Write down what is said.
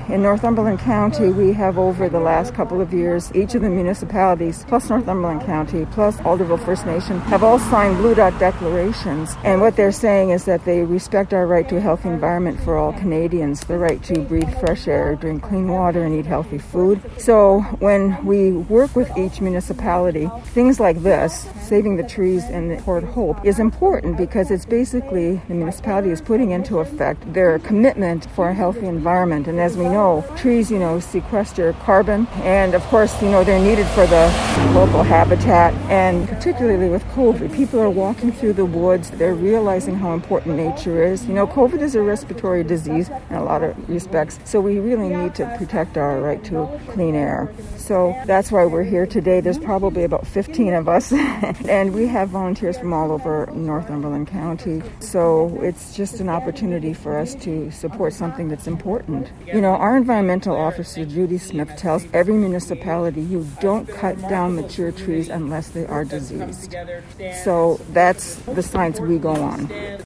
in Northumberland County, we have over the last couple of years, each of the municipalities, plus Northumberland County, plus Alderville First Nation, have all signed Blue Dot declarations. And what they're saying is that they respect our right to a healthy environment for all Canadians, the right to breathe fresh air, drink clean water, and eat healthy food. So when we work with each municipality, things like this, saving the trees in Port Hope, is important because it's basically the municipality is putting into effect their commitment for a healthy environment. And as we know, trees, sequester carbon. And of course, they're needed for the local habitat. And particularly with COVID, people are walking through the woods. They're realizing how important nature is. COVID is a respiratory disease in a lot of respects. So we really need to protect our right to clean air. So that's why we're here today. There's probably about 15 of us. And we have volunteers from all over Northumberland County. So it's just an opportunity for us to support something that's important. Our environmental officer, Judy Smith, tells every municipality you don't cut down mature trees unless they are diseased. So that's the science we go on.